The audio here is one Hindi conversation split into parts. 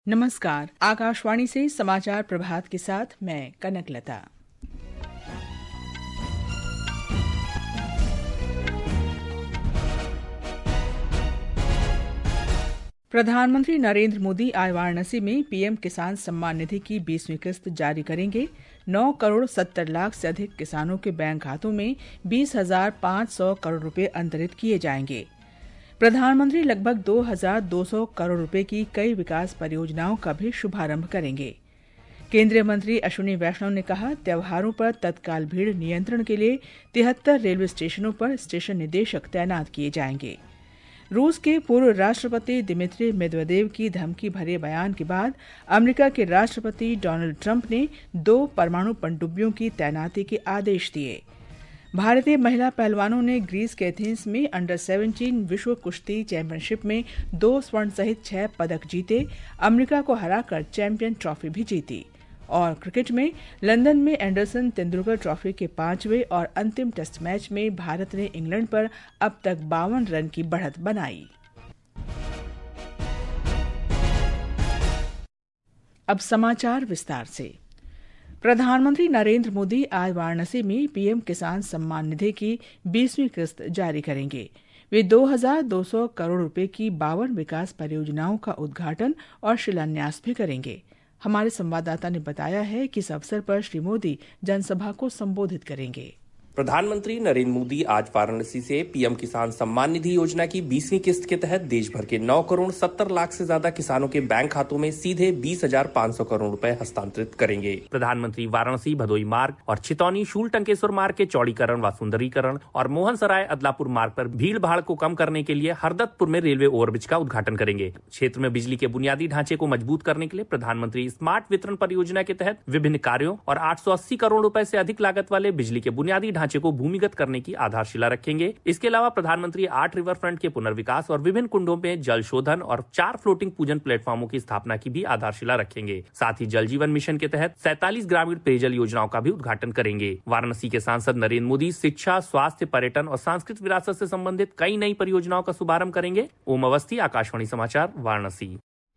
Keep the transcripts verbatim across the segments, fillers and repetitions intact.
नमस्कार। आकाशवाणी से समाचार प्रभात के साथ मैं कनकलता। प्रधानमंत्री नरेंद्र मोदी आज वाराणसी में पीएम किसान सम्मान निधि की बीसवीं किस्त जारी करेंगे। नौ करोड़ सत्तर लाख से अधिक किसानों के बैंक खातों में बीस हजार पाँच सौ करोड़ रुपए अंतरित किए जाएंगे। प्रधानमंत्री लगभग दो हजार दो सौ करोड़ रुपए की कई विकास परियोजनाओं का भी शुभारंभ करेंगे। केंद्रीय मंत्री अश्विनी वैष्णव ने कहा, त्योहारों पर तत्काल भीड़ नियंत्रण के लिए तिहत्तर रेलवे स्टेशनों पर स्टेशन निदेशक तैनात किए जाएंगे। रूस के पूर्व राष्ट्रपति दिमित्री मेदवेदेव की धमकी भरे बयान के बाद अमेरिका के राष्ट्रपति डोनाल्ड ट्रंप ने दो परमाणु पनडुब्बियों की तैनाती के आदेश दिए। भारतीय महिला पहलवानों ने ग्रीस के एथेंस में अंडर सत्रह विश्व कुश्ती चैंपियनशिप में दो स्वर्ण सहित छह पदक जीते, अमेरिका को हराकर चैंपियन ट्रॉफी भी जीती। और क्रिकेट में लंदन में एंडरसन तेंदुलकर ट्रॉफी के पांचवें और अंतिम टेस्ट मैच में भारत ने इंग्लैंड पर अब तक बावन रन की बढ़त बनाई। अब समाचार विस्तार से। प्रधानमंत्री नरेंद्र मोदी आज वाराणसी में पीएम किसान सम्मान निधि की बीसवीं किस्त जारी करेंगे। वे दो हजार दो सौ करोड़ रुपए की बावन विकास परियोजनाओं का उद्घाटन और शिलान्यास भी करेंगे। हमारे संवाददाता ने बताया है कि इस अवसर पर श्री मोदी जनसभा को संबोधित करेंगे। प्रधानमंत्री नरेंद्र मोदी आज वाराणसी से पीएम किसान सम्मान निधि योजना की बीसवीं किस्त के तहत देश भर के नौ करोड़ सत्तर लाख से ज्यादा किसानों के बैंक खातों में सीधे बीस हजार पाँच सौ करोड़ रुपए हस्तांतरित करेंगे। प्रधानमंत्री वाराणसी भदोई मार्ग और छितौनी शूल टंकेश्वर मार्ग के चौड़ीकरण व सुंदरीकरण और मोहन सराय अदलापुर मार्ग पर भीड़ भाड़ को कम करने के लिए हरदत्तपुर में रेलवे ओवरब्रिज का उद्घाटन करेंगे। क्षेत्र में बिजली के बुनियादी ढांचे को मजबूत करने के लिए प्रधानमंत्री स्मार्ट वितरण परियोजना के तहत विभिन्न कार्यों और आठ सौ अस्सी करोड़ रुपए से अधिक लागत वाले बिजली के बुनियादी ढांचे को भूमिगत करने की आधारशिला रखेंगे। इसके अलावा प्रधानमंत्री आठ रिवर फ्रंट के पुनर्विकास और विभिन्न कुंडों में जल शोधन और चार फ्लोटिंग पूजन प्लेटफॉर्मों की स्थापना की भी आधारशिला रखेंगे। साथ ही जल जीवन मिशन के तहत सैंतालीस ग्रामीण पेयजल योजनाओं का भी उद्घाटन करेंगे। वाराणसी के सांसद नरेंद्र मोदी शिक्षा, स्वास्थ्य, पर्यटन और सांस्कृतिक विरासत से संबंधित कई नई परियोजनाओं का शुभारंभ करेंगे। ओम अवस्थी, आकाशवाणी समाचार, वाराणसी।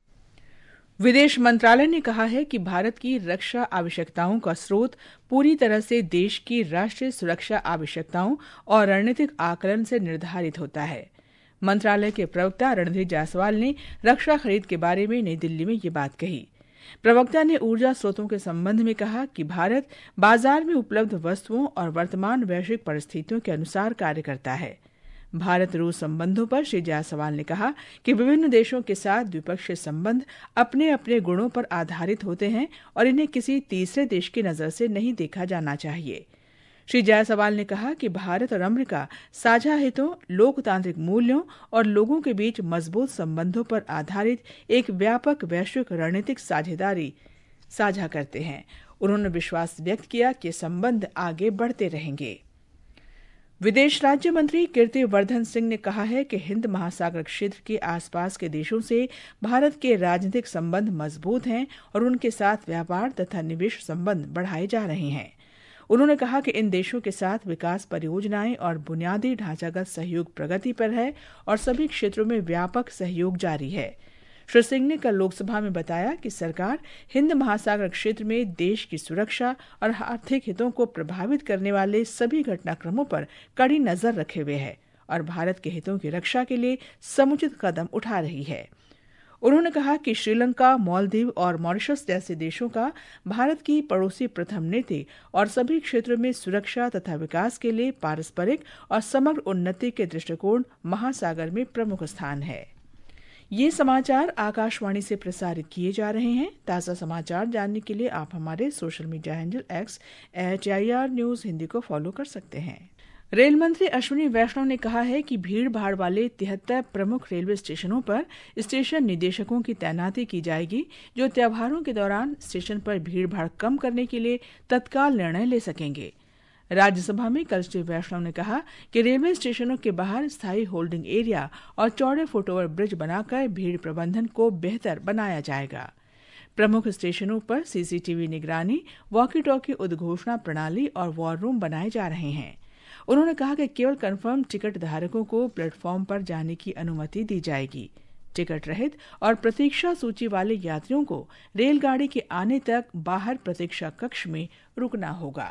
विदेश मंत्रालय ने कहा है कि भारत की रक्षा आवश्यकताओं का स्रोत पूरी तरह से देश की राष्ट्रीय सुरक्षा आवश्यकताओं और रणनीतिक आकलन से निर्धारित होता है। मंत्रालय के प्रवक्ता रणधीर जायसवाल ने रक्षा खरीद के बारे में नई दिल्ली में ये बात कही। प्रवक्ता ने ऊर्जा स्रोतों के संबंध में कहा कि भारत बाजार में उपलब्ध वस्तुओं और वर्तमान वैश्विक परिस्थितियों के अनुसार कार्य करता है। भारत रूस संबंधों पर श्री जायसवाल ने कहा कि विभिन्न देशों के साथ द्विपक्षीय संबंध अपने अपने गुणों पर आधारित होते हैं और इन्हें किसी तीसरे देश की नजर से नहीं देखा जाना चाहिए। श्री जायसवाल ने कहा कि भारत और अमेरिका साझा हितों, लोकतांत्रिक मूल्यों और लोगों के बीच मजबूत संबंधों पर आधारित एक व्यापक वैश्विक रणनीतिक साझेदारी साझा करते हैं। उन्होंने विश्वास व्यक्त किया कि संबंध आगे बढ़ते रहेंगे। विदेश राज्य मंत्री कीर्ति वर्धन सिंह ने कहा है कि हिंद महासागर क्षेत्र के आसपास के देशों से भारत के राजनीतिक संबंध मजबूत हैं और उनके साथ व्यापार तथा निवेश संबंध बढ़ाए जा रहे हैं। उन्होंने कहा कि इन देशों के साथ विकास परियोजनाएं और बुनियादी ढांचागत सहयोग प्रगति पर है और सभी क्षेत्रों में व्यापक सहयोग जारी है। श्री सिंह ने कल लोकसभा में बताया कि सरकार हिंद महासागर क्षेत्र में देश की सुरक्षा और आर्थिक हितों को प्रभावित करने वाले सभी घटनाक्रमों पर कड़ी नजर रखे हुए है और भारत के हितों की रक्षा के लिए समुचित कदम उठा रही है। उन्होंने कहा कि श्रीलंका, मालदीव और मॉरिशस जैसे देशों का भारत की पड़ोसी प्रथम नीति और सभी क्षेत्रों में सुरक्षा तथा विकास के लिए पारस्परिक और समग्र उन्नति के दृष्टिकोण महासागर में प्रमुख स्थान है। ये समाचार आकाशवाणी से प्रसारित किए जा रहे हैं। ताज़ा समाचार जानने के लिए आप हमारे social media handle X at I R news Hindi को फॉलो कर सकते हैं। रेल मंत्री अश्विनी वैष्णव ने कहा है कि भीड़ भाड़ वाले तिहत्तर प्रमुख रेलवे स्टेशनों पर स्टेशन निदेशकों की तैनाती की जाएगी, जो त्योहारों के दौरान स्टेशन पर भीड़ भाड़ कम करने के लिए तत्काल निर्णय ले सकेंगे। राज्यसभा में कल श्री वैष्णव ने कहा कि रेलवे स्टेशनों के बाहर स्थायी होल्डिंग एरिया और चौड़े फुटओवर ब्रिज बनाकर भीड़ प्रबंधन को बेहतर बनाया जाएगा। प्रमुख स्टेशनों पर सीसीटीवी निगरानी, वॉकी टॉकी उद्घोषणा प्रणाली और वॉर रूम बनाए जा रहे हैं। उन्होंने कहा कि केवल कन्फर्म टिकट धारकों को प्लेटफॉर्म पर जाने की अनुमति दी जाएगी। टिकट रहित और प्रतीक्षा सूची वाले यात्रियों को रेलगाड़ी के आने तक बाहर प्रतीक्षा कक्ष में रुकना होगा।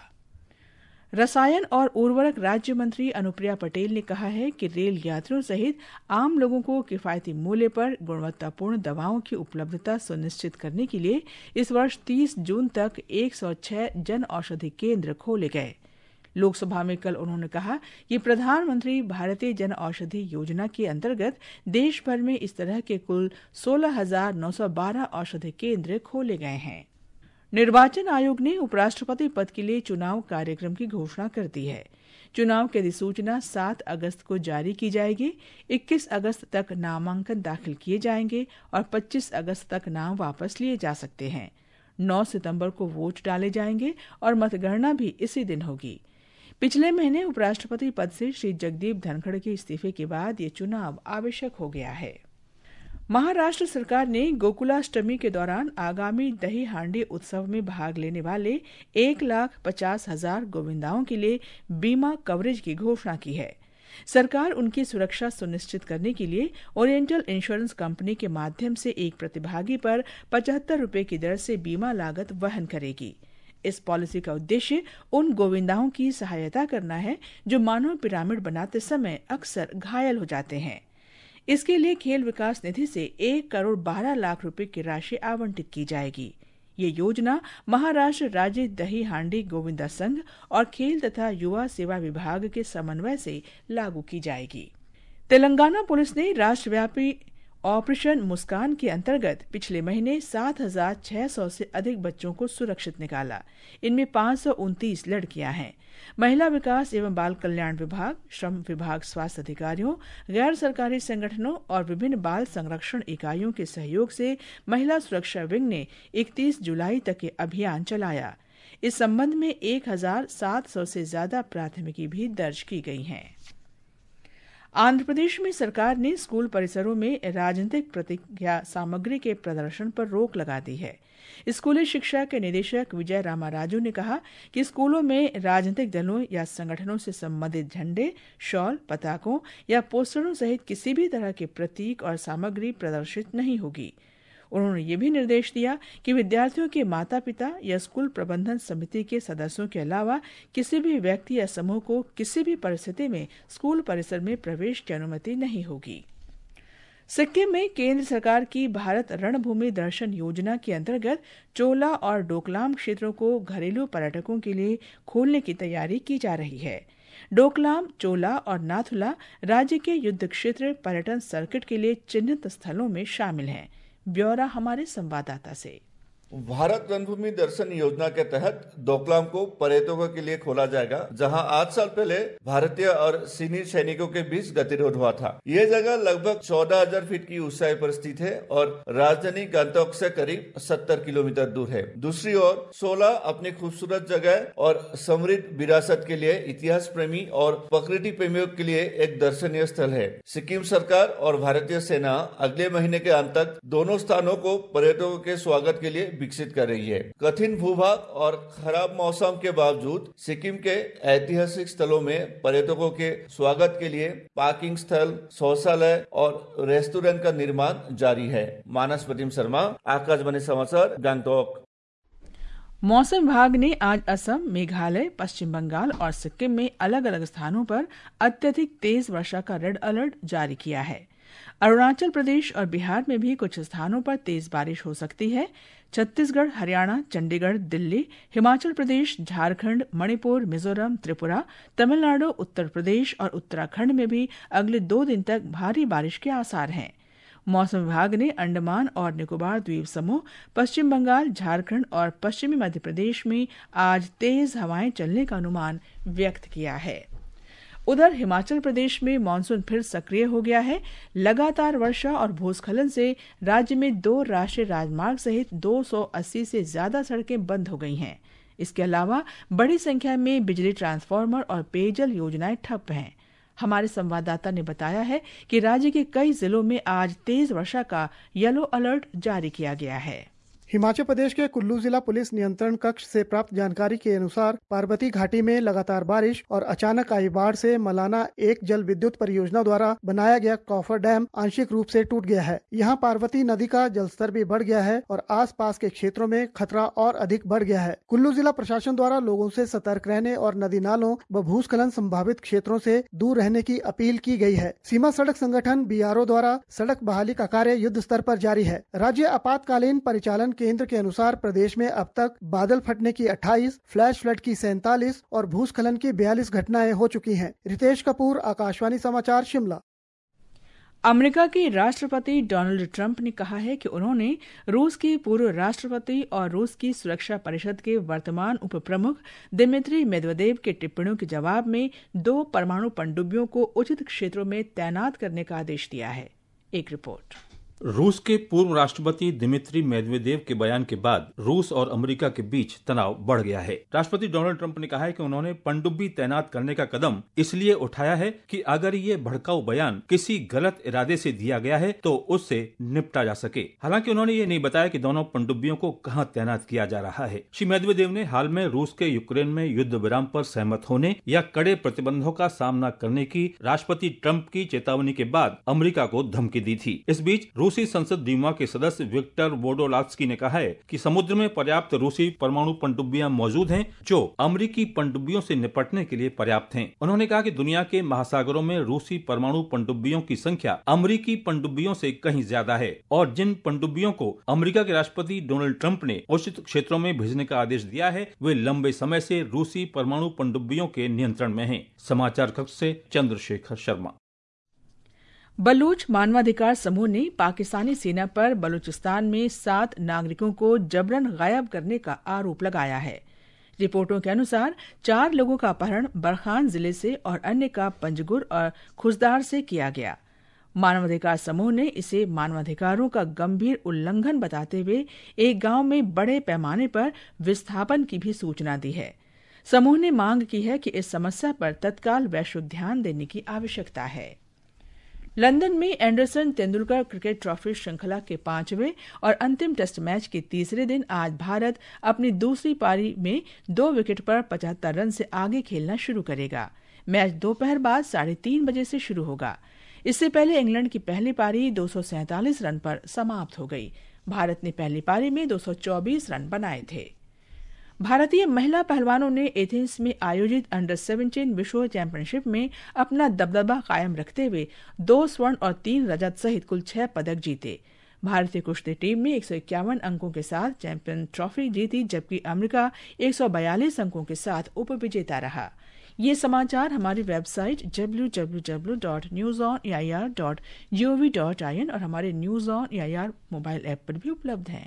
रसायन और उर्वरक राज्य मंत्री अनुप्रिया पटेल ने कहा है कि रेल यात्रियों सहित आम लोगों को किफायती मूल्य पर गुणवत्तापूर्ण दवाओं की उपलब्धता सुनिश्चित करने के लिए इस वर्ष तीस जून तक एक सौ छह जन औषधि केंद्र खोले गए। लोकसभा में कल उन्होंने कहा कि प्रधानमंत्री भारतीय जन औषधि योजना के अंतर्गत देश भर में इस तरह के कुल सोलह हजार नौ सौ बारह औषधि केंद्र खोले गए हैं। निर्वाचन आयोग ने उपराष्ट्रपति पद के लिए चुनाव कार्यक्रम की घोषणा कर दी है। चुनाव की अधिसूचना सात अगस्त को जारी की जाएगी। इक्कीस अगस्त तक नामांकन दाखिल किए जाएंगे और पच्चीस अगस्त तक नाम वापस लिए जा सकते हैं। नौ सितंबर को वोट डाले जाएंगे और मतगणना भी इसी दिन होगी। पिछले महीने उपराष्ट्रपति पद से श्री जगदीप धनखड़ के इस्तीफे के बाद ये चुनाव आवश्यक हो गया है। महाराष्ट्र सरकार ने गोकुलाष्टमी के दौरान आगामी दही हांडी उत्सव में भाग लेने वाले एक लाख पचास हजार गोविंदाओं के लिए बीमा कवरेज की घोषणा की है। सरकार उनकी सुरक्षा सुनिश्चित करने के लिए ओरिएंटल इंश्योरेंस कंपनी के माध्यम से एक प्रतिभागी पर पचहत्तर रुपए की दर से बीमा लागत वहन करेगी। इस पॉलिसी का उद्देश्य उन गोविंदाओं की सहायता करना है जो मानव पिरामिड बनाते समय अक्सर घायल हो जाते हैं। इसके लिए खेल विकास निधि से एक करोड़ बारह लाख रुपए की राशि आवंटित की जाएगी। ये योजना महाराष्ट्र राज्य दही हांडी गोविंदा संघ और खेल तथा युवा सेवा विभाग के समन्वय से लागू की जाएगी। तेलंगाना पुलिस ने राष्ट्रव्यापी ऑपरेशन मुस्कान के अंतर्गत पिछले महीने सात हजार छह सौ से अधिक बच्चों को सुरक्षित निकाला। इनमें पाँच सौ उनतीस लड़कियां हैं। महिला विकास एवं बाल कल्याण विभाग, श्रम विभाग, स्वास्थ्य अधिकारियों, गैर सरकारी संगठनों और विभिन्न बाल संरक्षण इकाइयों के सहयोग से महिला सुरक्षा विंग ने इकतीस जुलाई तक ये अभियान चलाया। इस संबंध में एक हजार सात सौ से ज्यादा प्राथमिकी भी दर्ज की गई हैं। आंध्र प्रदेश में सरकार ने स्कूल परिसरों में राजनीतिक प्रतिज्ञा सामग्री के प्रदर्शन पर रोक लगा दी है। स्कूली शिक्षा के निदेशक विजय रामाराजू ने कहा कि स्कूलों में राजनीतिक दलों या संगठनों से संबंधित झंडे, शॉल, पताकों या पोस्टरों सहित किसी भी तरह के प्रतीक और सामग्री प्रदर्शित नहीं होगी। उन्होंने ये भी निर्देश दिया कि विद्यार्थियों के माता पिता या स्कूल प्रबंधन समिति के सदस्यों के अलावा किसी भी व्यक्ति या समूह को किसी भी परिस्थिति में स्कूल परिसर में प्रवेश की अनुमति नहीं होगी। सिक्किम में केंद्र सरकार की भारत रणभूमि दर्शन योजना के अंतर्गत चोला और डोकलाम क्षेत्रों को घरेलू पर्यटकों के लिए खोलने की तैयारी की जा रही है। डोकलाम, चोला और नाथुला राज्य के युद्ध क्षेत्र पर्यटन सर्किट के लिए चिन्हित स्थलों में शामिल हैं। ब्यौरा हमारे संवाददाता से। भारत रणभूमि दर्शन योजना के तहत डोकलाम को पर्यटकों के लिए खोला जाएगा, जहां आठ साल पहले भारतीय और चीनी सैनिकों के बीच गतिरोध हुआ था। ये जगह लगभग चौदह हजार फीट की ऊंचाई पर स्थित है और राजधानी गंगटोक से करीब सत्तर किलोमीटर दूर है। दूसरी ओर सोला अपनी खूबसूरत जगह और समृद्ध विरासत के लिए इतिहास प्रेमी और प्रकृति प्रेमियों के लिए एक दर्शनीय स्थल है। सिक्किम सरकार और भारतीय सेना अगले महीने के अंत तक दोनों स्थानों को पर्यटकों के स्वागत के लिए विकसित कर रही है। कठिन भूभाग और खराब मौसम के बावजूद सिक्किम के ऐतिहासिक स्थलों में पर्यटकों के स्वागत के लिए पार्किंग स्थल, शौचालय और रेस्टोरेंट का निर्माण जारी है। मानस प्रतिम शर्मा, आकाशवाणी समाचार, गंगटोक। मौसम विभाग ने आज असम, मेघालय, पश्चिम बंगाल और सिक्किम में अलग अलग स्थानों पर अत्यधिक तेज वर्षा का रेड अलर्ट जारी किया है। अरुणाचल प्रदेश और बिहार में भी कुछ स्थानों पर तेज बारिश हो सकती है। छत्तीसगढ़, हरियाणा, चंडीगढ़, दिल्ली, हिमाचल प्रदेश, झारखंड, मणिपुर, मिजोरम, त्रिपुरा, तमिलनाडु, उत्तर प्रदेश और उत्तराखंड में भी अगले दो दिन तक भारी बारिश के आसार हैं। मौसम विभाग ने अंडमान और निकोबार द्वीप समूह, पश्चिम बंगाल, झारखंड और पश्चिमी मध्य प्रदेश में आज तेज हवाएं चलने का अनुमान व्यक्त किया है। उधर हिमाचल प्रदेश में मानसून फिर सक्रिय हो गया है। लगातार वर्षा और भूस्खलन से राज्य में दो राष्ट्रीय राजमार्ग सहित दो सौ अस्सी से ज्यादा सड़कें बंद हो गई हैं। इसके अलावा बड़ी संख्या में बिजली ट्रांसफार्मर और पेयजल योजनाएं ठप हैं। हमारे संवाददाता ने बताया है कि राज्य के कई जिलों में आज तेज वर्षा का येलो अलर्ट जारी किया गया है। हिमाचल प्रदेश के कुल्लू जिला पुलिस नियंत्रण कक्ष से प्राप्त जानकारी के अनुसार पार्वती घाटी में लगातार बारिश और अचानक आई बाढ़ से मलाना एक जल विद्युत परियोजना द्वारा बनाया गया कॉफर डैम आंशिक रूप से टूट गया है। यहाँ पार्वती नदी का जलस्तर भी बढ़ गया है और आसपास के क्षेत्रों में खतरा और अधिक बढ़ गया है। कुल्लू जिला प्रशासन द्वारा लोगों से सतर्क रहने और नदी नालों व भूस्खलन संभावित क्षेत्रों से दूर रहने की अपील की गई है। सीमा सड़क संगठन बी आर ओ द्वारा सड़क बहाली का कार्य युद्ध स्तर पर जारी है। राज्य आपातकालीन परिचालन केंद्र के अनुसार प्रदेश में अब तक बादल फटने की अट्ठाईस, फ्लैश फ्लड की सैंतालीस और भूस्खलन की बयालीस घटनाएं हो चुकी हैं। रितेश कपूर, आकाशवाणी समाचार, शिमला। अमेरिका के राष्ट्रपति डोनाल्ड ट्रंप ने कहा है कि उन्होंने रूस के पूर्व राष्ट्रपति और रूस की सुरक्षा परिषद के वर्तमान उप प्रमुख दिमित्री मेदवेदेव के टिप्पणियों के जवाब में दो परमाणु पनडुब्बियों को उचित क्षेत्रों में तैनात करने का आदेश दिया है। एक रिपोर्ट। रूस के पूर्व राष्ट्रपति दिमित्री मेदवेदेव के बयान के बाद रूस और अमेरिका के बीच तनाव बढ़ गया है। राष्ट्रपति डोनाल्ड ट्रंप ने कहा है कि उन्होंने पनडुब्बी तैनात करने का कदम इसलिए उठाया है कि अगर ये भड़काऊ बयान किसी गलत इरादे से दिया गया है तो उससे निपटा जा सके। हालांकि उन्होंने ये नहीं बताया कि दोनों पनडुब्बियों को कहां तैनात किया जा रहा है। श्री मेदवेदेव ने हाल में रूस के यूक्रेन में युद्ध विराम पर सहमत होने या कड़े प्रतिबंधों का सामना करने की राष्ट्रपति ट्रंप की चेतावनी के बाद अमेरिका को धमकी दी थी। इस बीच रूसी संसद द्यूमा के सदस्य विक्टर वोडोलास्की ने कहा है कि समुद्र में पर्याप्त रूसी परमाणु पनडुब्बियां मौजूद हैं जो अमेरिकी पनडुब्बियों से निपटने के लिए पर्याप्त हैं। उन्होंने कहा कि दुनिया के महासागरों में रूसी परमाणु पनडुब्बियों की संख्या अमेरिकी पनडुब्बियों से कहीं ज्यादा है और जिन पनडुब्बियों को अमेरिका के राष्ट्रपति डोनाल्ड ट्रंप ने उचित क्षेत्रों में भेजने का आदेश दिया है वे लंबे समय से रूसी परमाणु पनडुब्बियों के नियंत्रण में हैं। समाचार कक्ष से चंद्रशेखर शर्मा। बलूच मानवाधिकार समूह ने पाकिस्तानी सेना पर बलूचिस्तान में सात नागरिकों को जबरन गायब करने का आरोप लगाया है। रिपोर्टों के अनुसार चार लोगों का अपहरण बरखान जिले से और अन्य का पंजगुर और खुजदार से किया गया। मानवाधिकार समूह ने इसे मानवाधिकारों का गंभीर उल्लंघन बताते हुए एक गांव में बड़े पैमाने पर विस्थापन की भी सूचना दी है। समूह ने मांग की है कि इस समस्या पर तत्काल वैश्विक ध्यान देने की आवश्यकता है। लंदन में एंडरसन तेंदुलकर क्रिकेट ट्रॉफी श्रृंखला के पांचवें और अंतिम टेस्ट मैच के तीसरे दिन आज भारत अपनी दूसरी पारी में दो विकेट पर पचहत्तर रन से आगे खेलना शुरू करेगा। मैच दोपहर बाद साढ़े तीन बजे से शुरू होगा। इससे पहले इंग्लैंड की पहली पारी दो सौ सैंतालीस रन पर समाप्त हो गई। भारत ने पहली पारी में दो सौ चौबीस रन बनाए थे। भारतीय महिला पहलवानों ने एथेंस में आयोजित अंडर सत्रह विश्व चैंपियनशिप में अपना दबदबा कायम रखते हुए दो स्वर्ण और तीन रजत सहित कुल छह पदक जीते। भारतीय कुश्ती टीम ने एक सौ इक्यावन अंकों के साथ चैंपियन ट्रॉफी जीती, जबकि अमेरिका एक सौ बयालीस अंकों के साथ उपविजेता रहा। ये समाचार हमारी website W W W dot news on A I R dot G O V dot I N और हमारे news on A I R mobile app पर भी उपलब्ध हैं।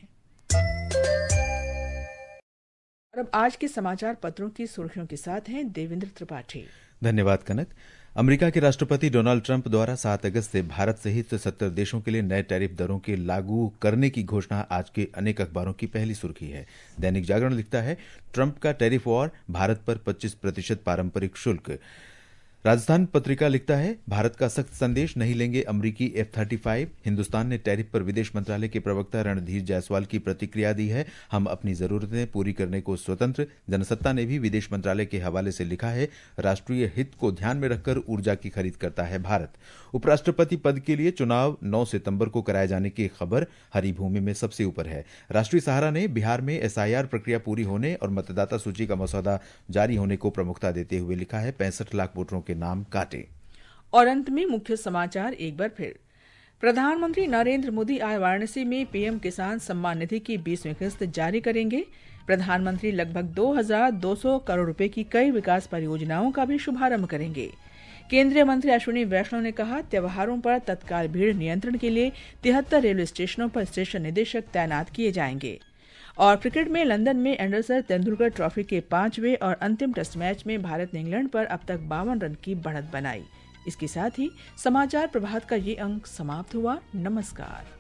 और अब आज के समाचार पत्रों की सुर्खियों के साथ हैं देवेंद्र त्रिपाठी। धन्यवाद कनक। अमेरिका के राष्ट्रपति डोनाल्ड ट्रंप द्वारा सात अगस्त से भारत सहित सत्तर देशों के लिए नए टैरिफ दरों के लागू करने की घोषणा आज के अनेक अखबारों की पहली सुर्खी है। दैनिक जागरण लिखता है, ट्रंप का टैरिफ वॉर, भारत पर पच्चीस प्रतिशत पारंपरिक शुल्क। राजस्थान पत्रिका लिखता है, भारत का सख्त संदेश, नहीं लेंगे अमरीकी एफ थर्टी फाइव। हिंदुस्तान ने टैरिफ पर विदेश मंत्रालय के प्रवक्ता रणधीर जायसवाल की प्रतिक्रिया दी है, हम अपनी जरूरतें पूरी करने को स्वतंत्र। जनसत्ता ने भी विदेश मंत्रालय के हवाले से लिखा है, राष्ट्रीय हित को ध्यान में रखकर ऊर्जा की खरीद करता है भारत। उपराष्ट्रपति पद के लिए चुनाव नौ सितंबर को कराए जाने की खबर हरी भूमि में सबसे ऊपर है। राष्ट्रीय सहारा ने बिहार में एस आई आर प्रक्रिया पूरी होने और मतदाता सूची का मसौदा जारी होने को प्रमुखता देते हुए लिखा है, पैंसठ लाख वोटरों के नाम काटे। और अंत में मुख्य समाचार एक बार फिर। प्रधानमंत्री नरेंद्र मोदी आज वाराणसी में पीएम किसान सम्मान निधि की बीसवीं किस्त जारी करेंगे। प्रधानमंत्री लगभग दो हज़ार दो सौ करोड़ रुपए की कई विकास परियोजनाओं का भी शुभारंभ करेंगे। केंद्रीय मंत्री अश्विनी वैष्णव ने कहा, त्योहारों पर तत्काल भीड़ नियंत्रण के लिए तिहत्तर रेलवे स्टेशनों पर स्टेशन निदेशक तैनात किए जाएंगे। और क्रिकेट में लंदन में एंडरसन तेंदुलकर ट्रॉफी के पांचवें और अंतिम टेस्ट मैच में भारत ने इंग्लैंड पर अब तक बावन रन की बढ़त बनाई। इसके साथ ही समाचार प्रभात का ये अंक समाप्त हुआ। नमस्कार।